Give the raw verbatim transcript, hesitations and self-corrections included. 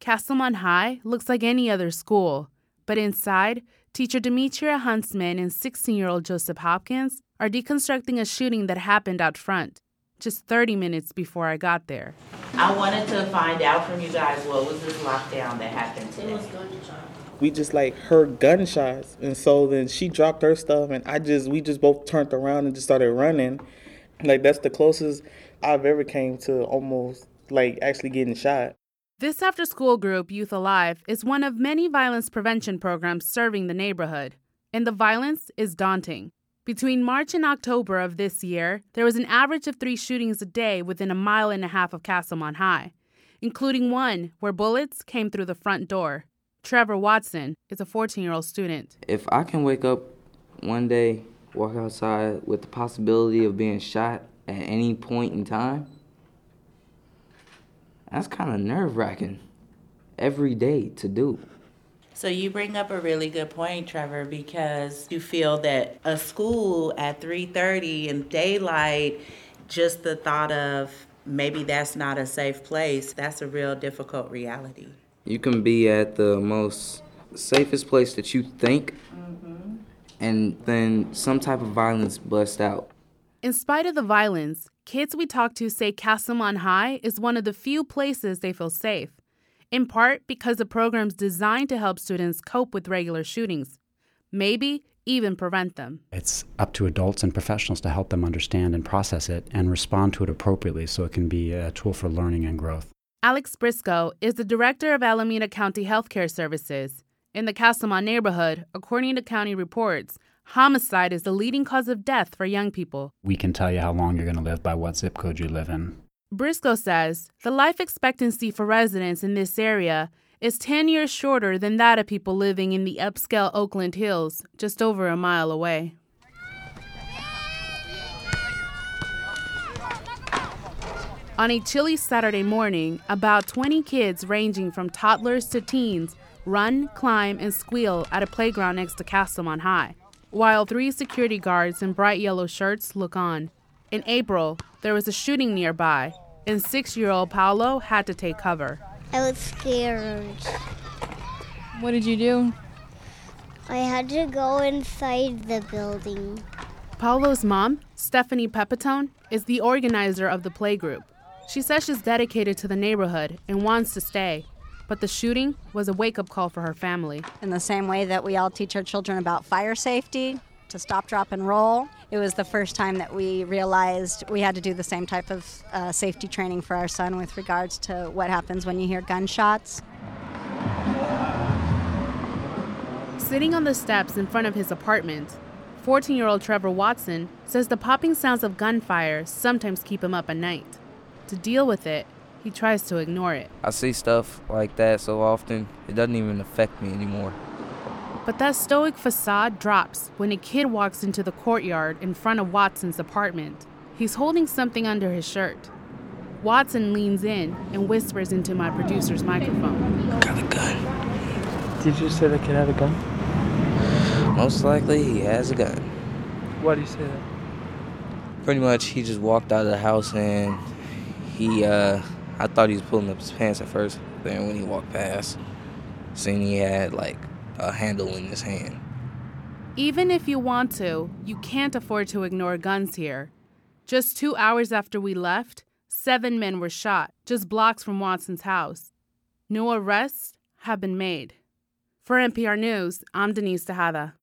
Castlemont High looks like any other school, but inside, teacher Demetria Huntsman and sixteen-year-old Joseph Hopkins are deconstructing a shooting that happened out front, just thirty minutes before I got there. I wanted to find out from you guys, what was this lockdown that happened today? It was gunshot. We just like heard gunshots, and so then she dropped her stuff, and I just we just both turned around and just started running. Like that's the closest I've ever came to almost like actually getting shot. This after-school group, Youth Alive, is one of many violence prevention programs serving the neighborhood, and the violence is daunting. Between March and October of this year, there was an average of three shootings a day within a mile and a half of Castlemont High, including one where bullets came through the front door. Trevor Watson is a fourteen-year-old student. If I can wake up one day, walk outside with the possibility of being shot at any point in time, that's kind of nerve-wracking every day to do. So you bring up a really good point, Trevor, because you feel that a school at three thirty in daylight, just the thought of maybe that's not a safe place, that's a real difficult reality. You can be at the most safest place that you think, mm-hmm. and then some type of violence busts out. In spite of the violence, kids we talk to say Castlemont High is one of the few places they feel safe, in part because the program's designed to help students cope with regular shootings, maybe even prevent them. It's up to adults and professionals to help them understand and process it and respond to it appropriately so it can be a tool for learning and growth. Alex Briscoe is the director of Alameda County Healthcare Services. In the Castlemont neighborhood, according to county reports, homicide is the leading cause of death for young people. We can tell you how long you're going to live by what zip code you live in. Briscoe says the life expectancy for residents in this area is ten years shorter than that of people living in the upscale Oakland Hills, just over a mile away. On a chilly Saturday morning, about twenty kids ranging from toddlers to teens run, climb, and squeal at a playground next to Castlemont High, while three security guards in bright yellow shirts look on. In April, there was a shooting nearby, and six-year-old Paolo had to take cover. I was scared. What did you do? I had to go inside the building. Paolo's mom, Stephanie Pepitone, is the organizer of the playgroup. She says she's dedicated to the neighborhood and wants to stay, but the shooting was a wake-up call for her family. In the same way that we all teach our children about fire safety, to stop, drop, and roll, it was the first time that we realized we had to do the same type of uh, safety training for our son with regards to what happens when you hear gunshots. Sitting on the steps in front of his apartment, fourteen-year-old Trevor Watson says the popping sounds of gunfire sometimes keep him up at night. To deal with it, he tries to ignore it. I see stuff like that so often, it doesn't even affect me anymore. But that stoic facade drops when a kid walks into the courtyard in front of Watson's apartment. He's holding something under his shirt. Watson leans in and whispers into my producer's microphone. Got a gun. Did you say the kid had a gun? Most likely he has a gun. Why do you say that? Pretty much he just walked out of the house and he, uh, I thought he was pulling up his pants at first. Then when he walked past, seen he had like a handle in his hand. Even if you want to, you can't afford to ignore guns here. Just two hours after we left, seven men were shot, just blocks from Watson's house. No arrests have been made. For N P R News, I'm Denise Tejada.